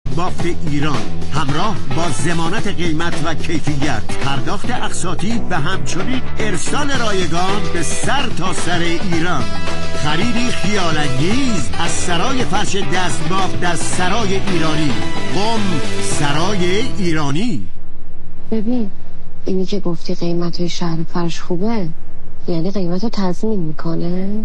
بافت ایران، همراه با ضمانت قیمت و کیفیت، پرداخت اقساطی و همچنین ارسال رایگان به سر تا سر ایران. خریدی خیال‌انگیز از سرای فرش دستبافت در سرای ایرانی. قم سرای ایرانی. ببین اینی که گفتی قیمت شهر فرش خوبه، یعنی قیمت رو تضمین میکنه؟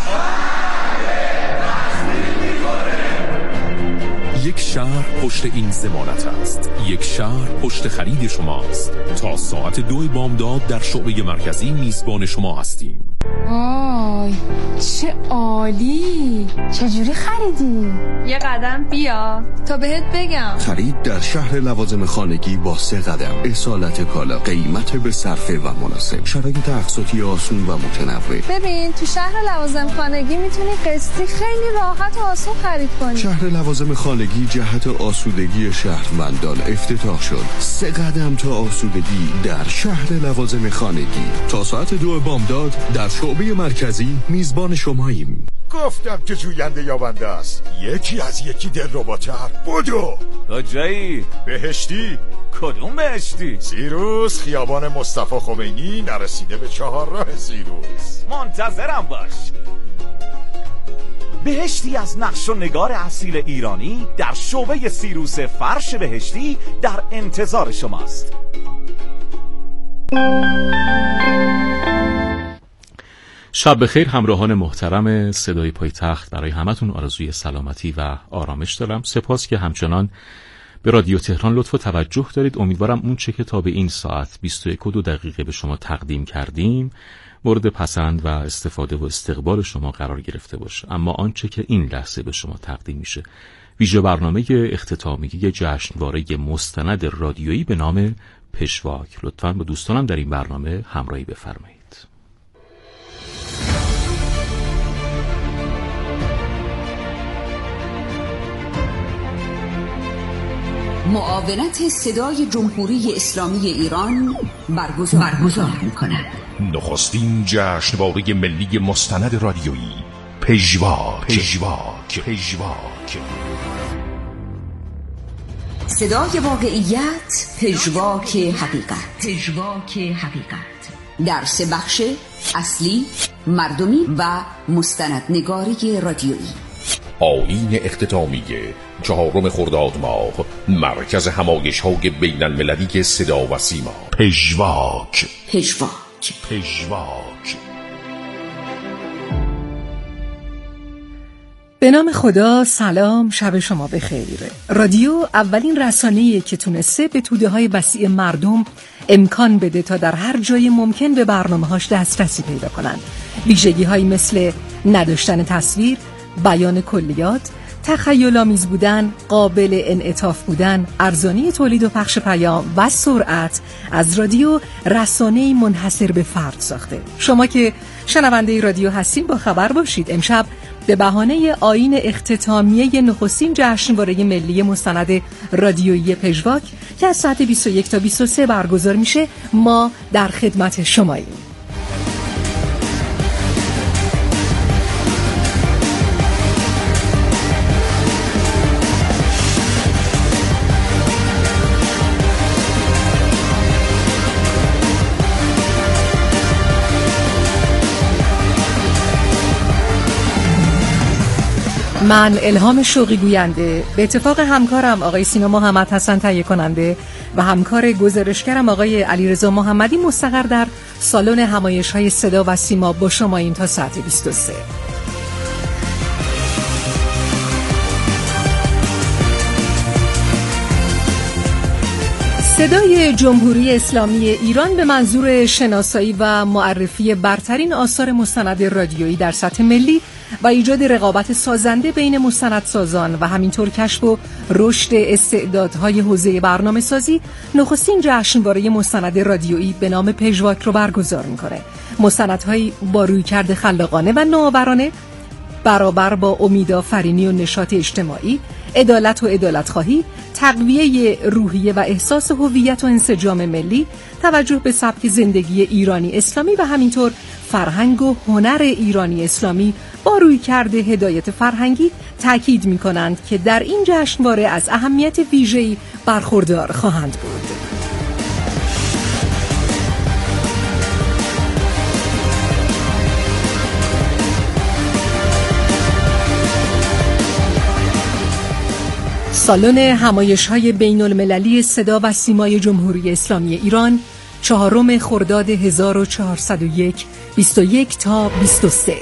یک شهر پشت این ضمانت است. یک شهر پشت خرید شماست. تا ساعت 2 بامداد در شعبه مرکزی میزبان شما هستیم. آی چه عالی! چجوری خریدی؟ یه قدم بیا تا بهت بگم. خرید در شهر لوازم خانگی با 3 قدم. اصالت کالا، قیمت به صرفه و مناسب، شرایط اقساطی آسون و متنوع. ببین تو شهر لوازم خانگی میتونی قسطی خیلی راحت و آسون خرید کنی. شهر لوازم خانگی جهت آسودگی شهروندان افتتاح شد. 3 قدم تا آسودگی در شهر لوازم خانگی. تا ساعت 2 بامداد در شعبه مرکزی میزبان شماییم. گفتم که جوینده یابنده است. یکی از یکی دلرباتر. بدو کجایی؟ بهشتی. کدوم بهشتی؟ سیروس، خیابان مصطفی خمینی، نرسیده به 4 راه سیروس. منتظرم باش. بهشتی از نقش و نگار اصیل ایرانی در شعبه سیروس فرش بهشتی در انتظار شماست. شب بخیر همراهان محترم صدای پایتخت. برای همتون آرزوی سلامتی و آرامش دارم. سپاس که همچنان به رادیو تهران لطف و توجه دارید. امیدوارم اون چه که تا به این ساعت 21:02 به شما تقدیم کردیم مورد پسند و استفاده و استقبال شما قرار گرفته باشه. اما آنچه که این لحظه به شما تقدیم میشه ویژه برنامه اختتامیه جشنواره مستند رادیویی به نام پژواک. لطفاً با دوستانم در این برنامه همراهی بفرمایید. معاونت صدای جمهوری اسلامی ایران برگزار می‌کند. نخستین جشنواره ملی مستند رادیویی پژواک. صدای واقعیت، پژواک حقیقت. در 3 بخش اصلی، مردمی و مستندنگاری رادیویی. آیین اختتامیه 4 خرداد ماه، مرکز همایش‌های بین‌المللی صدا و سیما. پژواک. به نام خدا. سلام، شب شما بخیر. رادیو اولین رسانه‌ایه که تونسته به توده‌های وسیع مردم امکان بده تا در هر جای ممکن به برنامه‌هاش دسترسی پیدا کنن. ویژگی‌هایی مثل نداشتن تصویر، بیان کلیات، تخیل‌آمیز بودن، قابل انعطاف بودن، ارزانی تولید و پخش پیام و سرعت از رادیو رسانه‌ای منحصر به فرد ساخته. شما که شنونده رادیو هستین با خبر باشید امشب به بهانه آیین اختتامیه نخستین جشنواره ملی مستند رادیویی پژواک که از ساعت 21 تا 23 برگزار میشه ما در خدمت شماییم. من الهام شوقی گوینده به اتفاق همکارم آقای سینا محمد حسن تهیه کننده و همکار گزارشگرم آقای علیرضا محمدی مستقر در سالن همایش‌های صدا و سیما با شما این تا ساعت 23. صدای جمهوری اسلامی ایران به منظور شناسایی و معرفی برترین آثار مستند رادیویی در سطح ملی و ایجاد رقابت سازنده بین مستندسازان و همینطور کشف و رشد استعدادهای حوزه برنامه‌سازی نخستین جشنواره مستند رادیویی به نام پژواک رو برگزار می‌کنه. مستندهایی با رویکرد خلاقانه و نوآورانه برابر با امیدآفرینی و نشاط اجتماعی، عدالت و عدالت‌خواهی، تقویه روحیه و احساس هویت و انسجام ملی، توجه به سبک زندگی ایرانی اسلامی و همینطور فرهنگ و هنر ایرانی اسلامی با رویکرد هدایت فرهنگی تأکید می‌کنند که در این جشنواره از اهمیت ویژه‌ای برخوردار خواهند بود. سالن همایش‌های بین‌المللی صدا و سیمای جمهوری اسلامی ایران 4 خرداد 1401 21 تا 23.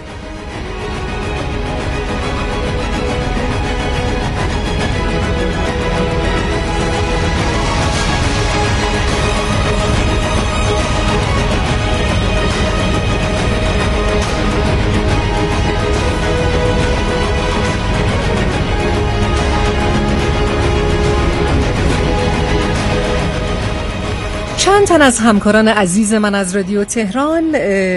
چند تن از همکاران عزیز من از رادیو تهران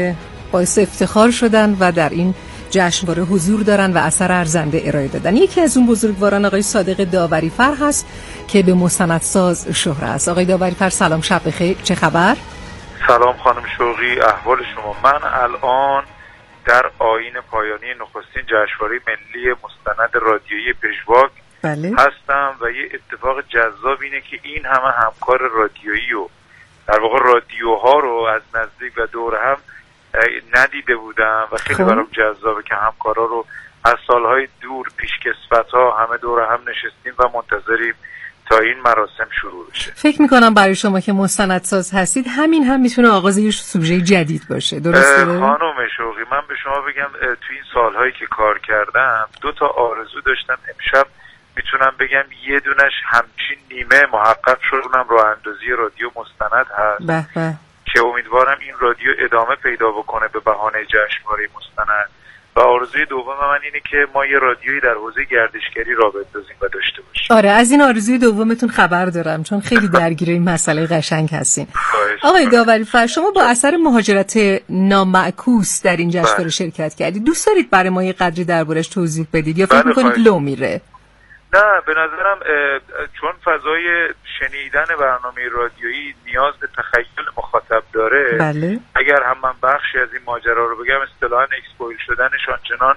باعث افتخار شدن و در این جشنواره حضور دارن و اثر ارزنده ارائه دادن. یکی از اون بزرگواران آقای صادق داوری‌فر هست که به مستندساز شهره است. آقای داوری‌فر سلام، شب بخیر، چه خبر؟ سلام خانم شوقی، احوال شما؟ من الان در آیین پایانی نخستین جشنواره ملی مستند رادیویی پژواک هستم و یه اتفاق جذاب اینه که این همه همکار رادیویی و در واقع رادیوها رو از نزدیک و دور هم ندیده بودم و خیلی برام جذابه که همکارا رو از سالهای دور پیشکسوت‌ها همه دور هم نشستیم و منتظریم تا این مراسم شروع بشه. فکر میکنم برای شما که مستندساز هستید همین هم میتونه آغاز یه سوژه جدید باشه، درسته؟ خانم شوقی، من به شما بگم تو این سالهایی که کار کردم 2 تا آرزو داشتم. امشب میتونم بگم یه دونش همچین نیمه محقق شد، اونم راه اندازی رادیو مستند هست که امیدوارم این رادیو ادامه پیدا بکنه به بهانه جشنواره مستند. و آرزوی دوم من اینه که ما یه رادیویی در حوزه گردشگری راه بندازیم و داشته باشیم. آره، از این آرزوی دومتون خبر دارم چون خیلی درگیر این مسئله قشنگ هستین. آقای داوری‌فر، شما با اثر مهاجرت نامعکوس در این جشنواره شرکت کردید. دوست دارید برای ما یه قدری دربارش توضیح بدید یا فکر می‌کنید لو میره؟ نه، به نظرم چون فضای شنیدن برنامه رادیویی نیاز به تخیل مخاطب داره، اگر هم من بخشی از این ماجرا رو بگم اصطلاحاً اکسپویل شدنش آنچنان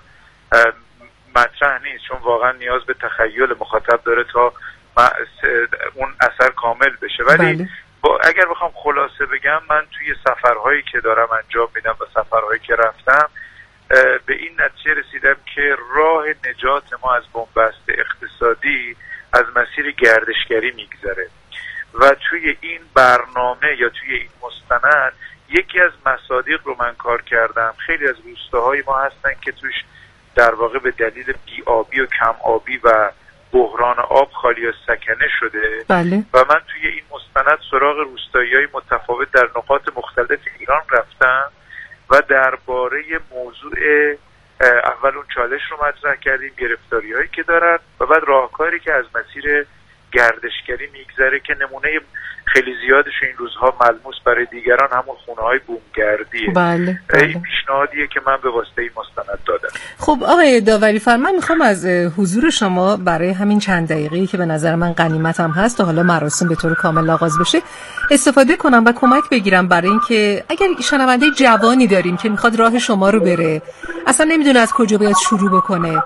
مطرح نیست، چون واقعا نیاز به تخیل مخاطب داره تا اون اثر کامل بشه. ولی اگر بخوام خلاصه بگم، من توی سفرهایی که دارم انجام میدم و سفرهایی که رفتم به این نتیجه رسیدم که راه نجات ما از بنبست اقتصادی از مسیر گردشگری میگذره و توی این برنامه یا توی این مستند یکی از مصادیق رو من کار کردم. خیلی از روستاهای ما هستن که توش در واقع به دلیل بی‌آبی و کم آبی و بحران آب خالی از سکنه شده و من توی این مستند سراغ روستایی‌های متفاوت در نقاط مختلف ایران رفتم و درباره موضوع اول اون چالش رو مطرح کردیم، گرفتاری هایی که دارن و بعد راهکاری که از مسیر گردشگری میگذره که نمونه خیلی زیادش این روزها ملموس برای دیگران همون خونه های بومگردیه. این پیشنهادیه که من به واسطه این مستند دادم. خب آقای داوری‌فر، من میخوام از حضور شما برای همین چند دقیقه‌ای که به نظر من غنیمتم هست تا حالا مراسم به طور کامل آغاز بشه استفاده کنم و کمک بگیرم برای اینکه اگر شنونده جوانی داریم که میخواد راه شما رو بره، اصلا نمیدونه از کجا باید شروع بکنه،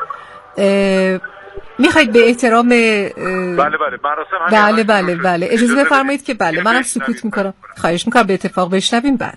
میخواید به احترام بله اجازه بفرمایید که منم سکوت میکنم، خواهش میکنم به اتفاق بشنویم. بعد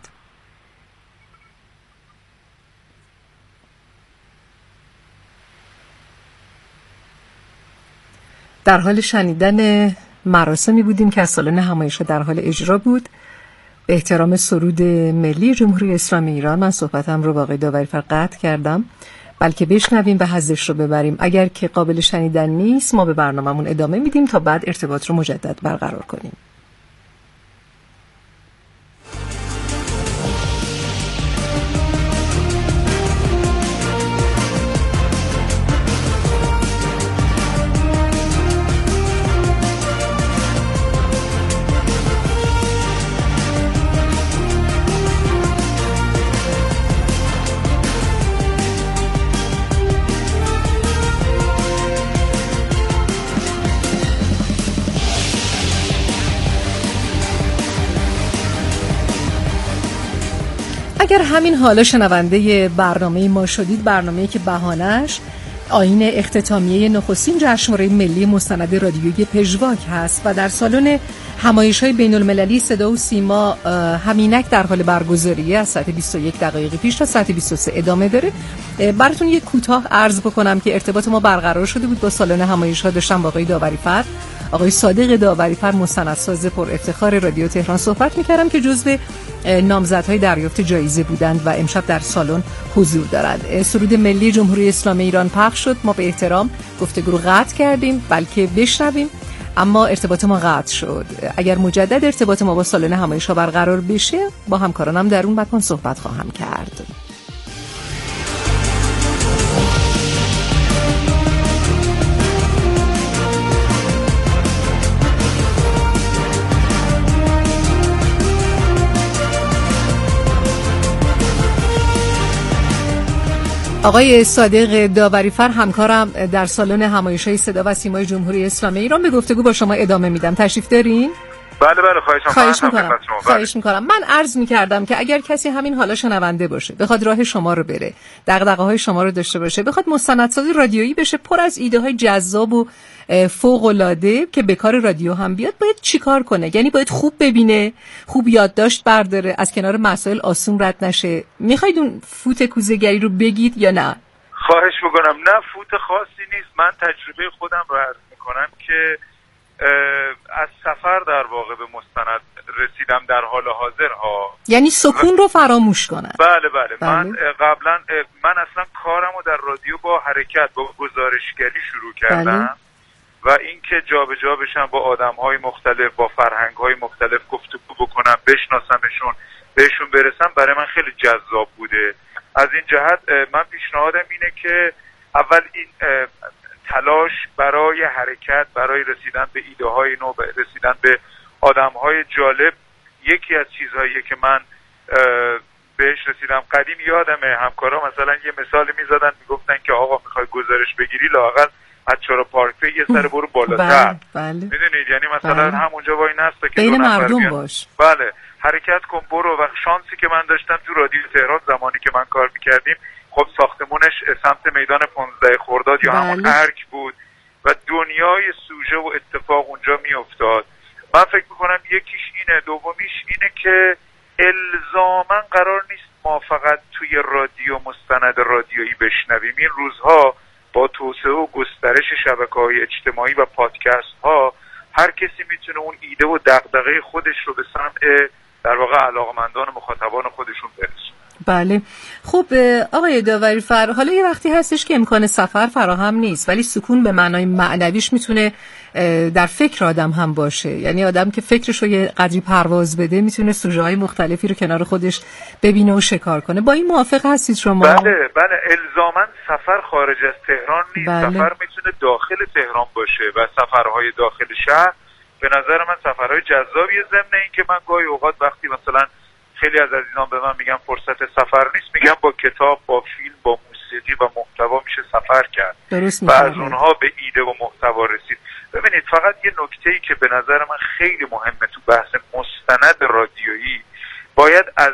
در حال شنیدن مراسمی بودیم که از سالن همایش در حال اجرا بود. به احترام سرود ملی جمهوری اسلامی ایران من صحبتم رو با آقای داوری‌فر قطع کردم، بلکه بشنویم و حظش رو ببریم. اگر که قابل شنیدن نیست ما به برنامه‌مون ادامه میدیم تا بعد ارتباط رو مجدد برقرار کنیم. اگر همین حالا شنونده برنامه ما شدید، برنامه‌ای که بهانه‌اش آیین اختتامیه نخستین جشنواره ملی مستند رادیویی پژواک هست و در سالن همایش‌های بین‌المللی صدا و سیما همینک در حال برگزاریه از ساعت 21 دقایق پیش تا ساعت 23 ادامه داره. براتون یک کوتاه عرض بکنم که ارتباط ما برقرار شده بود با سالن همایش‌ها. داشتم با آقای داوری‌فر، آقای صادق داوری‌فر، مستندساز پر افتخار رادیو تهران صحبت می‌کردم که جزو نامزدهای دریافت جایزه بودند و امشب در سالن حضور دارند. سرود ملی جمهوری اسلامی ایران پخش شد. ما به احترام گفتگو رو قطع کردیم بلکه بشنویم، اما ارتباط ما قطع شد. اگر مجدد ارتباط ما با سالن همایش‌ها برقرار بشه، با همکارانم در اون مکان صحبت خواهم کرد. آقای صادق داوری‌فر همکارم در سالن همایش‌های صدا و سیمای جمهوری اسلامی ایران، به گفتگو با شما ادامه میدم. تشریف دارین؟ بله خواهش میکنم. من عرض میکردم که اگر کسی همین حالا شنونده باشه، بخواد راه شما رو بره، دغدغه‌های شما رو داشته باشه، بخواد مستندساز رادیویی بشه پر از ایده‌های جذاب و فوق‌العاده که به کار رادیو هم بیاد، باید چیکار کنه؟ یعنی باید خوب ببینه، خوب یادداشت برداره، از کنار مسائل آسون رد نشه. میخواید اون فوت کوزه‌گری رو بگید یا نه؟ خواهش میکنم. نه، فوت خاصی نیست. من تجربه خودم رو عرض میکنم که از سفر در واقع به مستند رسیدم در حال حاضر ها. یعنی سکون رو فراموش کنن. بله. من قبلا اصلا کارمو در رادیو با حرکت، با گزارشگری شروع کردم و اینکه جابجا بشم با آدم‌های مختلف، با فرهنگ‌های مختلف گفتگو بکنم، بشناسمشون، بهشون برسم، برای من خیلی جذاب بوده. از این جهت من پیشنهادم اینه که اول این تلاش برای حرکت، برای رسیدن به ایده های نو، رسیدن به آدم های جالب، یکی از چیزهاییه که من بهش رسیدم. قدیم یادمه همکارا مثلا یه مثال میزدن، میگفتن که آقا میخوای گزارش بگیری لااقل از چرا پارک یه سر برو بالاتر. میدونید، یعنی مثلا همونجا وای نستا که بین مردم باش. بله، حرکت کن، برو. و شانسی که من داشتم تو رادیو تهران زمانی که من کار میکردیم، خب ساختمونش سمت میدان 15 خرداد یا همون ارک بود و دنیای سوژه و اتفاق اونجا میافتاد. من فکر میکنم یکیش اینه. دومیش اینه که الزاماً قرار نیست ما فقط توی رادیو مستند رادیویی بشنویم. این روزها با توسعه و گسترش شبکه‌های اجتماعی و پادکست ها، هر کسی میتونه اون ایده و دغدغه خودش رو به سمع در واقع علاقمندان مخاطبان خودشون برسونه. بله. خب آقای داوری‌فر، حالا یه وقتی هستش که امکان سفر فراهم نیست، ولی سکون به معنای معنویش میتونه در فکر آدم هم باشه. یعنی آدم که فکرش رو یه قدری پرواز بده، میتونه سوژه‌های مختلفی رو کنار خودش ببینه و شکار کنه. با این موافق هستید شما؟ بله. الزاماً سفر خارج از تهران نیست. سفر میتونه داخل تهران باشه و سفرهای داخل شهر به نظر من سفرهای جذابیه. ضمن این که من گاهی اوقات وقتی مثلا خیلی از عزیزان به من میگن فرصت سفر نیست، میگم با کتاب، با فیلم، با موسیقی و محتوا میشه سفر کرد و از اونها به ایده و محتوا رسید. ببینید، فقط یه نکته‌ای که به نظر من خیلی مهمه تو بحث مستند رادیویی، باید از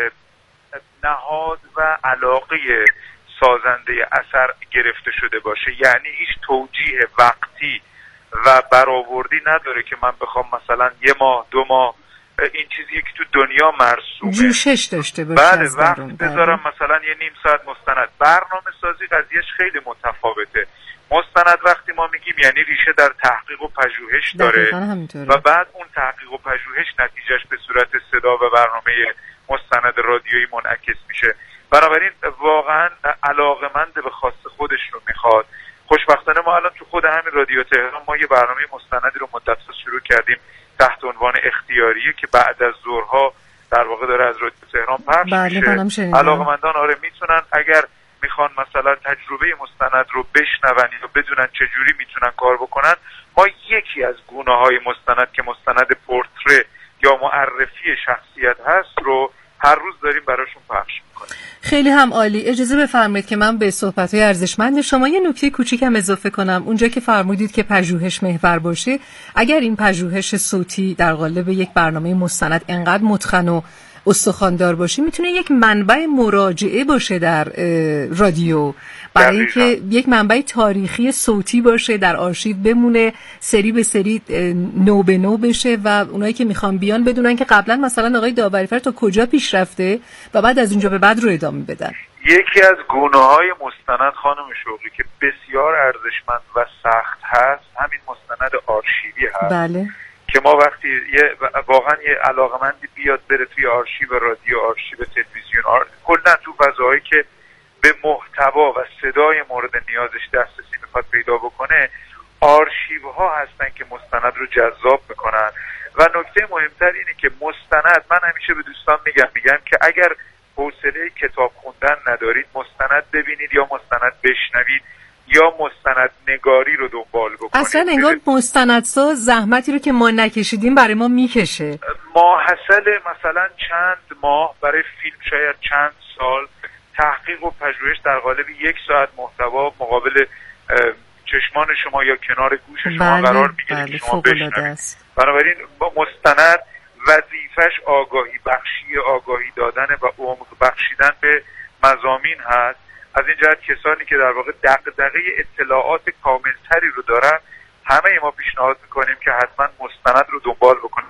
نهاد و علاقه سازنده اثر گرفته شده باشه. یعنی هیچ توجیه وقتی و برآوردی نداره که من بخوام مثلا 1 ماه 2 ماه این چیزی که تو دنیا مرسومه جوشش داشته باشه. بله، وقت بذارم مثلا یه نیم ساعت مستند. برنامه سازی قضیهش خیلی متفاوته. مستند وقتی ما میگیم یعنی ریشه در تحقیق و پژوهش داره و بعد اون تحقیق و پژوهش نتیجهش به صورت صدا و برنامه مستند رادیویی منعکس میشه. بنابراین واقعا علاقه‌مند به خاص خودش رو میخواد. خوشبختانه ما الان تو خود همین رادیو تهران ما یه برنامه مستندی رو مدت‌ها شروع کردیم تحت عنوان اختیاریه که بعد از ظهرها در واقع داره از رادیو تهران پخش میشه. علاقه‌مندان میتونن اگر میخوان مثلا تجربه مستند رو بشنون یا بدونن چجوری میتونن کار بکنن، ما یکی از گونه‌های مستند که مستند پورتره یا معرفی شخصیت هست رو هر روز داریم براشون پخش میکنیم. خیلی هم عالی. اجازه بفرمایید که من به صحبت‌های ارزشمند شما یه نکته کوچیکم اضافه کنم. اونجا که فرمودید که پژوهش محور باشه، اگر این پژوهش صوتی در قالب یک برنامه مستند انقدر متقن و استخواندار باشه میتونه یک منبع مراجعه باشه در رادیو، برای اینکه یک منبع تاریخی صوتی باشه، در آرشیو بمونه، سری به سری نو به نو بشه و اونایی که میخوان بیان بدونن که قبلا مثلا آقای داوری‌فر تا کجا پیش رفته و بعد از اونجا به بعد رو ادامه بدن. یکی از گونه‌های مستند خانم شوقی که بسیار ارزشمند و سخت هست همین مستند آرشیوی هست. بله. که ما وقتی واقعا یه علاقمندی بیاد بره توی آرشیو رادیو، آرشیو تلویزیون، کلا تو فضاهایی که به محتوا و صدای مورد نیازش دسترسی میخواد پیدا بکنه، آرشیوها هستن که مستند رو جذاب میکنن. و نکته مهمتر اینه که مستند، من همیشه به دوستان میگم که اگر حوصله کتاب خوندن ندارید، مستند ببینید یا مستند بشنوید یا مستند نگاری رو دنبال بکنید. اصلا انگار مستندساز زحمتی رو که ما نکشیدیم برای ما میکشه. ماحصل مثلا چند ماه برای فیلم، شاید چند سال تحقیق و پژوهش در قالب 1 ساعت محتوا مقابل چشمان شما یا کنار گوش شما قرار میگیره که شما بشنوید. بنابراین با مستند وظیفش آگاهی بخشی، آگاهی دادن و عمق بخشیدن به مضامین هست. از این جهت کسانی که در واقع دغدغه اطلاعات کاملتری رو دارن، همه ما پیشنهاد میکنیم که حتما مستند رو دنبال بکنن.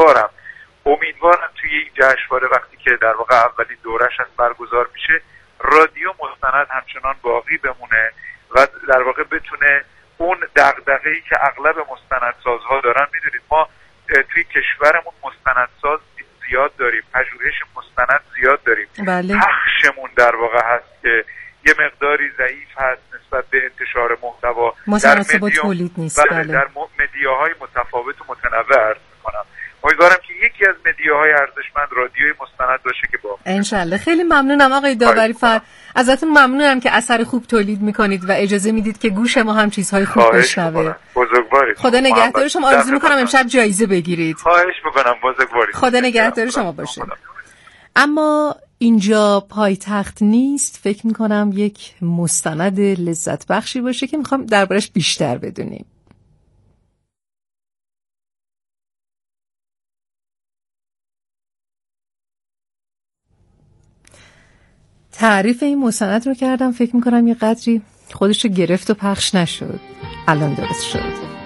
امیدوارم توی این جشنواره وقتی که در واقع اولین دورش از برگزار میشه، رادیو مستند همچنان باقی بمونه و در واقع بتونه اون دغدغه‌ای که اغلب مستندسازها دارن، میدونید ما توی کشورمون مستندساز زیاد داریم، پژوهش مستند زیاد داریم. بله. پخشمون در واقع هست که یه مقداری ضعیف هست نسبت به انتشار محتوا در تولید نیست. بله. در مدیاهای متفاوت و متنوع عرض می‌کنم. امیدوارم که یکی از مدیاهای ارزشمند رادیوی مستند باشه که با انشالله. خیلی ممنونم آقای داوری‌فر، ازتون ممنونم که اثر خوب تولید میکنید و اجازه میدید که گوش ما هم چیزهای خوب بشنوه. بزرگوارید. خدا نگهدار شما. آرزو میکنم امشب جایزه بگیرید. خواهش میکنم. بزرگوارید. خدا نگهدار شما باشه. اما اینجا پایتخت نیست، فکر میکنم یک مستند لذت بخشی باشه که میخوام دربارش بیشتر بدونیم. تعریف این مستند رو کردم، فکر میکنم یه قدری خودش رو گرفت و پخش نشد. الان درست شد.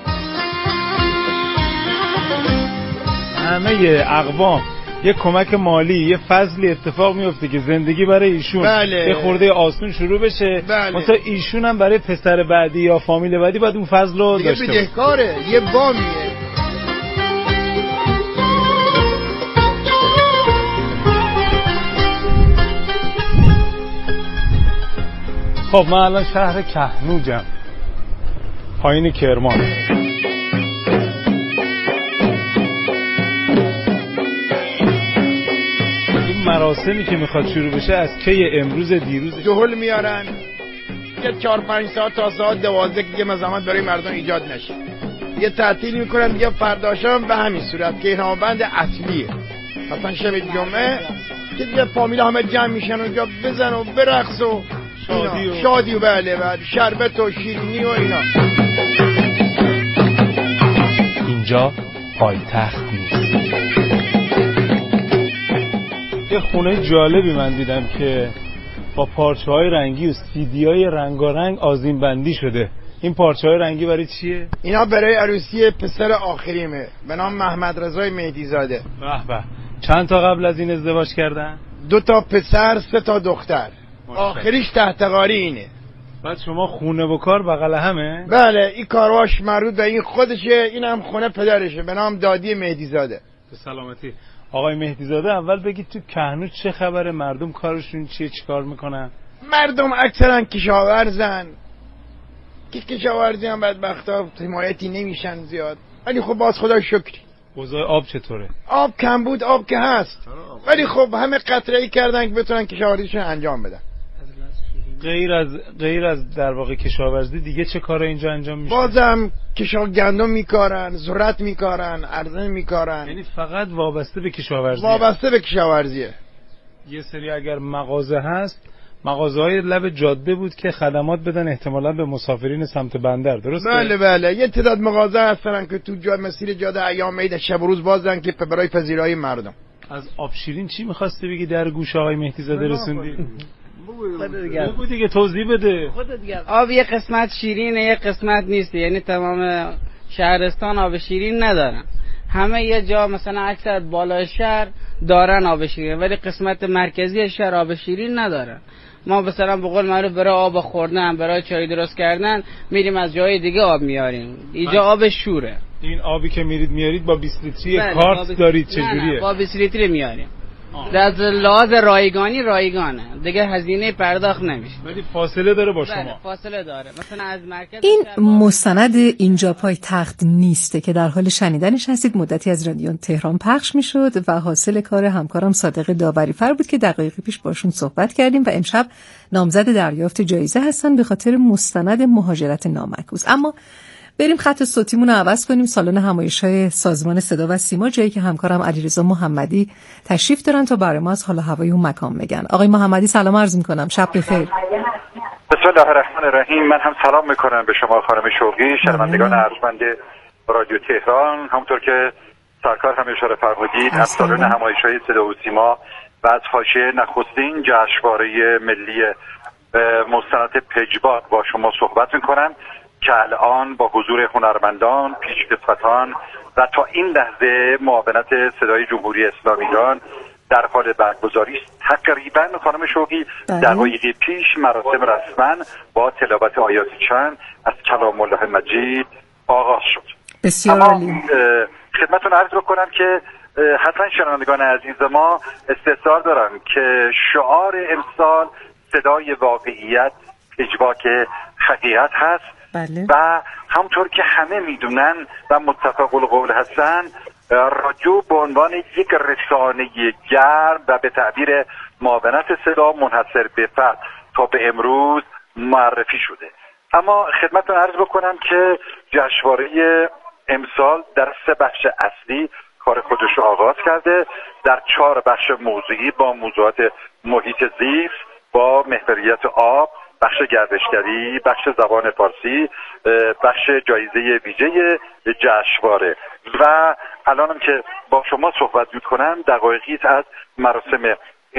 همه اقوام یه کمک مالی، یه فضلی اتفاق میفته که زندگی برای ایشون یه خورده آسون شروع بشه. مثلا ایشون هم برای پسر بعدی یا فامیل بعدی باید اون فضل رو داشته باشه. یه بدهکاره، یه وامیه. خب من الان شهر کهنوجم، پایین کرمان. این مراسمی که میخواد شروع بشه از کی امروز دیروز جهل میارن یه 4-5 ساعت تا ساعت 12 که مزاحمت برای مردم ایجاد نشه، یه تعطیل میکنن دیگه فرداشم به همین صورت که احرام‌بند اصلیه. مثلا شب جمعه که دیگه فامیل همه جمع میشن اونجا بزن و برقص و شادی و بله شربت و شیرینی و اینا. اینجا پایتخت نیست. یه خونه جالبی من دیدم که با پارچه‌های رنگی و سیدی‌های رنگارنگ آذین بندی شده. این پارچه‌های رنگی برای چیه؟ اینا برای عروسی پسر آخریمه به نام محمد رضای مهدیزاده. به به. چند تا قبل از این ازدواج کردن؟ 2 تا پسر 3 تا دختر. آخریش تحتقاری اینه. بعد شما خونه و کار بغل همه؟ بله، این کارواش مربوط به این خودشه، این هم خونه پدرشه به نام دادی مهدیزاده. به سلامتی. آقای مهدیزاده، اول بگید تو کهنوج چه خبره؟ مردم کارشون چیه؟ چیکار میکنن؟ مردم اکثرا کشاورزن. کشاورزی هم بدبختا حمایتی نمیشن زیاد، ولی خب باز خدا شکری. اوضاع آب چطوره؟ آب کم بود، آب که هست، ولی خب همه قطره‌ای کردن که بتونن کشاورزیشون انجام بدن. غیر از در واقع کشاورزی دیگه چه کارا اینجا انجام میشه؟ بازم گندم میکارن، ذرت میکارن، ارزن میکارن. یعنی فقط وابسته به کشاورزی؟ وابسته به کشاورزیه. یه سری اگر مغازه هست، مغازه‌های لب جاده بود که خدمات بدن احتمالاً به مسافرین سمت بندر، درسته؟ بله بله، یه تعداد مغازه هستن که تو مسیر جاده ایام عید شب و روز بازن که برای پذیرایی مردم. از آب شیرین چی می‌خواستی بگی در گوش آقای مهدی زاده رسوندی؟ بگو دیگه توضیح بده. آب یه قسمت شیرینه یه قسمت نیست، یعنی تمام شهرستان آب شیرین ندارن، همه یه جا مثلا اکثر بالای شهر دارن آب شیرین ولی قسمت مرکزی شهر آب شیرین ندارن. ما مثلا به قول معروف برای آب خوردن، برای چای درست کردن میریم از جای دیگه آب میاریم، اینجا آب شوره. این آبی که میارید با 20 لیتری کارت دارید چجوریه؟ با 20 لیتری میاریم. از لحاظ رایگانه دیگه هزینه پرداخت نمیشه ولی فاصله داره با شما. فاصله داره. مثلا از مرکز این مستند اینجا پایتخت نیسته که در حال شنیدنش هستید، مدتی از رادیو تهران پخش میشد و حاصل کار همکارم صادق داوری‌فر بود که دقایقی پیش باشون صحبت کردیم و امشب نامزد دریافت جایزه هستن به خاطر مستند مهاجرت نامعکوس. اما بریم خط صوتیمون رو عوض کنیم، سالن همایش‌های سازمان صدا و سیما، جایی که همکارم علیرضا محمدی تشریف دارن تا برای ما از حال هوای اون مکان بگن. آقای محمدی سلام عرض می‌کنم، شب بخیر. بسم الله الرحمن الرحیم. من هم سلام می‌کنم به شما خانم شوقی، شنوندگان ارجمند رادیو تهران، همونطور که سرکار هم اشاره فرمودید از سالن همایش‌های صدا و سیما و از حاشیه نخستین جشنواره ملی مستند پژواک با شما صحبت می‌کنم که الان با حضور هنرمندان، پیشکسوتان و تا این لحظه معاونت صدای جمهوری اسلامی ایران در حال برگزاری است. تقریبا خانم شوقی دقایقی پیش مراسم رسما با تلاوت آیات چند از کلام الله مجید آغاز شد. بسیار عالی. خدمتتون عرض بکنم که حتما شنوندگان عزیز ما استحضار دارن که شعار امسال صدای واقعیت، پژواک حقیقت هست. بله. و همطور که همه میدونن و متفق القول هستن، رادیو به عنوان یک رسانه گرم و به تعبیر معاونت صدا منحصر به فرد تا به امروز معرفی شده. اما خدمتتون عرض بکنم که جشنواره امسال در 3 بخش اصلی کار خودش رو آغاز کرده، در 4 بخش موضوعی با موضوعات محیط زیست، با محوریت آب، بخش گردشگری، بخش زبان فارسی، بخش جایزه ویژه جشنواره و الانم که با شما صحبت میکنم دقایقی از مراسم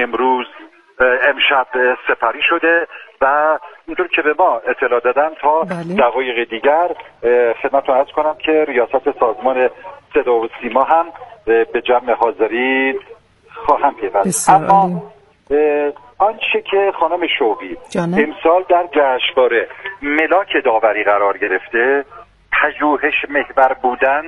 امشب سپری شده و اینطور که به ما اطلاع دادن تا دقایق دیگر خدمتتون عرض کنم که ریاست سازمان صدا و سیما هم به جمع حاضرین خواهم پیوست. اما آنچه که خانم شوقی امسال در جشنواره ملاک داوری قرار گرفته، پژوهش محور بودن،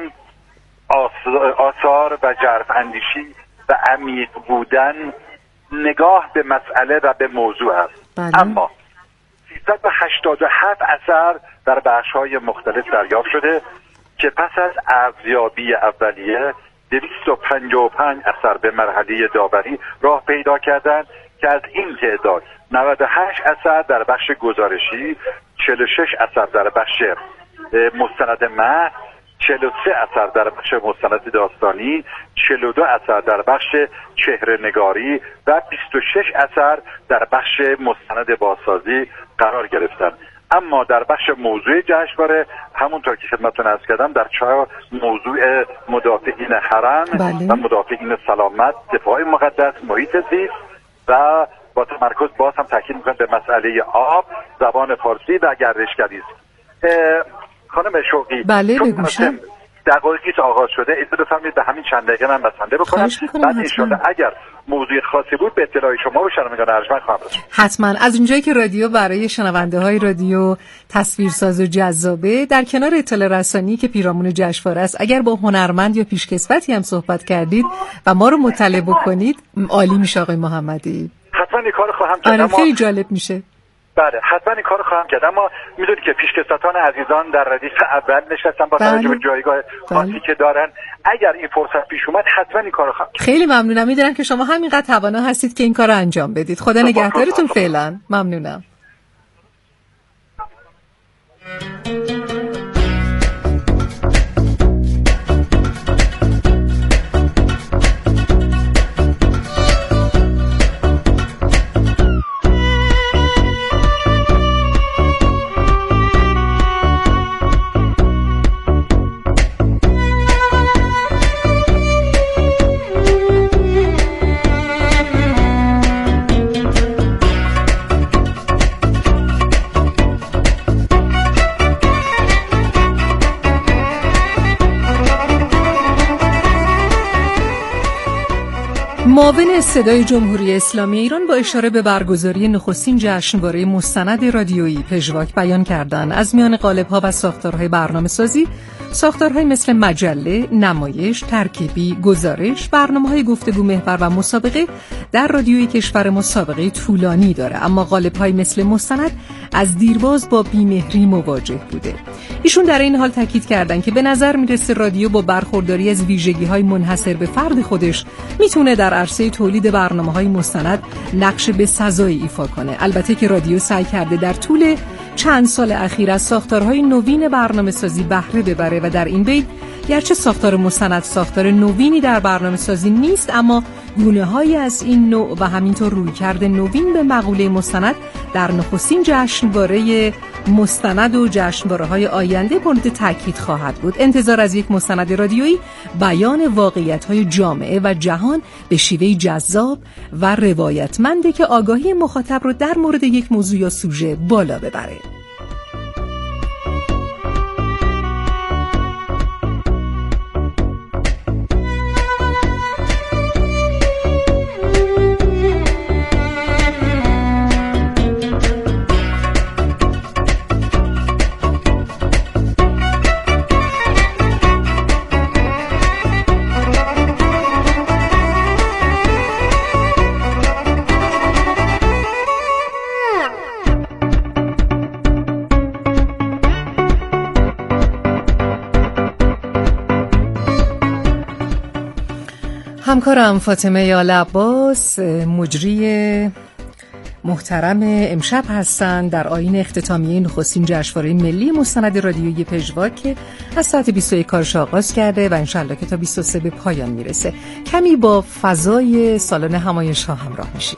آثار و ژرف اندیشی و عمیق بودن، نگاه به مسئله و به موضوع است. اما 387 اثر در بخش‌های مختلف دریافت شده که پس از ارزیابی اولیه 255 اثر به مرحله داوری راه پیدا کردند که از این تعداد 98 اثر در بخش گزارشی، 46 اثر در بخش مستند متن، 43 اثر در بخش مستند داستانی، 42 اثر در بخش چهره‌نگاری و 26 اثر در بخش مستند بازسازی قرار گرفتند. اما در بخش موضوع جشنواره همونطور که خدمتتون عرض کردم در 4 موضوع مدافعین حرم و مدافعین سلامت، دفاع مقدس، محیط زیست و با تمرکز باز هم تاکید می‌کنم به مسئله آب، زبان فارسی و گردشگری است. خانم شوقی بله بگوشم دقایقی که آغاز شده اجازه بفرمایید به همین چند دقیقه من بسنده بکنم، بعد انشالله اگر موضوع خاصی بود به اطلاع شما و شنوندگان ارجمند خواهم رسوند. حتما. از اونجایی که رادیو برای شنونده های رادیو تصویرساز و جذابه، در کنار اطلاع رسانی که پیرامون جشنواره است، اگر با هنرمند یا پیشکسوتی هم صحبت کردید و ما رو مطلع بکنید عالی میشه آقای محمدی. حتما این کارو خواهم کرد. خیلی جالب میشه. بله حتما این کارو خواهم کرد. اما میدونید که پیشکسوتان عزیزان در ردیف اول نشستن با توجه به جایگاه خاصی که دارن، اگر این فرصت پیش اومد حتما این کارو خواهم کرد. خیلی ممنونم. میدونم که شما همینقدر توانا هستید که این کارو انجام بدید. خدا نگهدارتون. فعلا ممنونم. معاون صدای جمهوری اسلامی ایران با اشاره به برگزاری نخستین جشنواره مستند رادیویی پژواک بیان کردند از میان قالب‌ها و ساختارهای برنامه‌سازی ساختارهای مثل مجله، نمایش، ترکیبی، گزارش، برنامه‌های گفتگو محور و مسابقه در رادیوی کشور مسابقه طولانی داره، اما قالب‌های مثل مستند از دیرباز با بیمهری مواجه بوده. ایشون در این حال تاکید کردن که به نظر میرسه رادیو با برخورداری از ویژگی‌های منحصر به فرد خودش میتونه در عرصه تولید برنامه‌های مستند نقش بسزایی ایفا کنه. البته که رادیو سعی کرده در طول چند سال اخیر از ساختارهای نوین برنامه‌سازی بهره ببره و در این بین گرچه ساختار مستند ساختار نوینی در برنامه‌سازی نیست، اما گونه‌هایی از این نوع و همینطور رویکرد نوین به مقوله مستند در نخستین جشنواره مستند و جشنواره‌های آینده مورد تاکید خواهد بود. انتظار از یک مستند رادیویی بیان واقعیت‌های جامعه و جهان به شیوهی جذاب و روایتمنده که آگاهی مخاطب رو در مورد یک موضوع یا سوژه بالا ببره. همکارم فاطمه یال عباس مجری محترم امشب هستند در آیین اختتامیه نخستین جشنواره ملی مستند رادیویی پژواک که از ساعت 21 کارش آغاز کرده و انشالله که تا 23 به پایان میرسه. کمی با فضای سالن همایش‌ها همراه میشیم.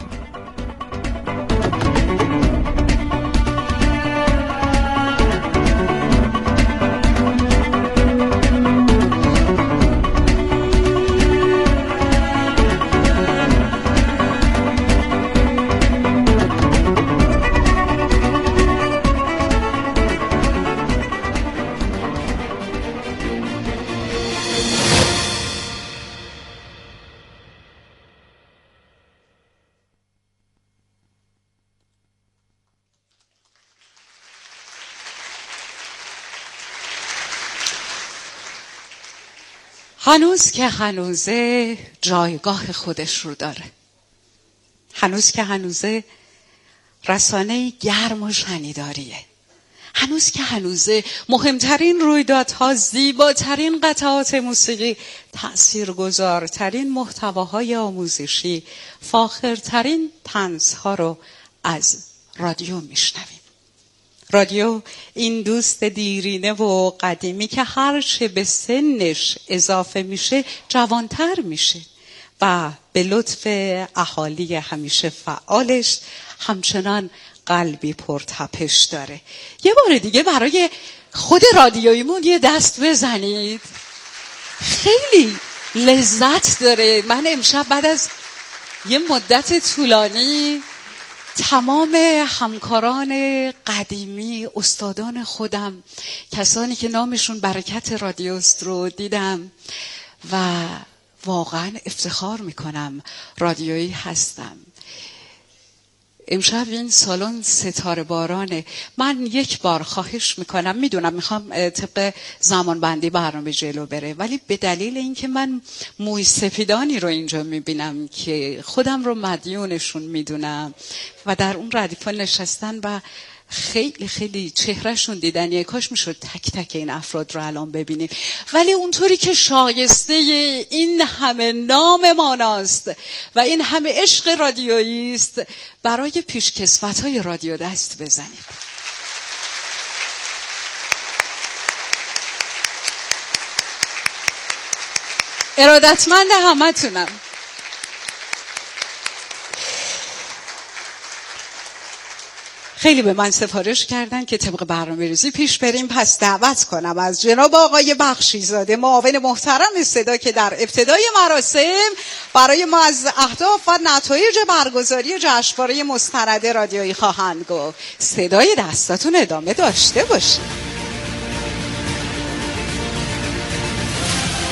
هنوز که هنوزه جایگاه خودش رو داره، هنوز که هنوزه رسانه گرم و شنیداریه، هنوز که هنوزه مهمترین رویدادها، زیباترین قطعات موسیقی، تأثیرگذارترین محتواهای آموزشی، فاخرترین طنزها رو از رادیو میشنویم. رادیو این دوست دیرینه و قدیمی که هر چه به سنش اضافه میشه جوانتر میشه و به لطف اهالی همیشه فعالش همچنان قلبی پرتپش داره. یه بار دیگه برای خود رادیویمون یه دست بزنید، خیلی لذت داره. من امشب بعد از یه مدت طولانی تمام همکاران قدیمی، استادان خودم، کسانی که نامشون برکت رادیوست رو دیدم و واقعا افتخار میکنم رادیویی هستم. امشب این سالن ستاره بارانه. من یک بار خواهش میکنم، میدونم میخوام طبق زمان بندی برنامه جلو بره، ولی به دلیل اینکه من موی سفیدانی رو اینجا میبینم که خودم رو مدیونشون میدونم و در اون ردیف نشستن و خیلی خیلی چهرهشون دیدنیه، کاش میشد تک تک این افراد رو الان ببینیم، ولی اونطوری که شایسته این همه نام ماناست و این همه عشق رادیویی است، برای پیشکسوت‌های رادیو دست بزنید. ارادتمند همتونم. خیلی به من سفارش کردن که طبق برنامه‌ریزی پیش بریم، پس دعوت کنم از جناب آقای بخشیزاده معاون محترم صدا که در ابتدای مراسم برای ما از اهداف و نتایج برگزاری جشنواره مستند رادیویی خواهند گفت. صدای دستاتون ادامه داشته باشه.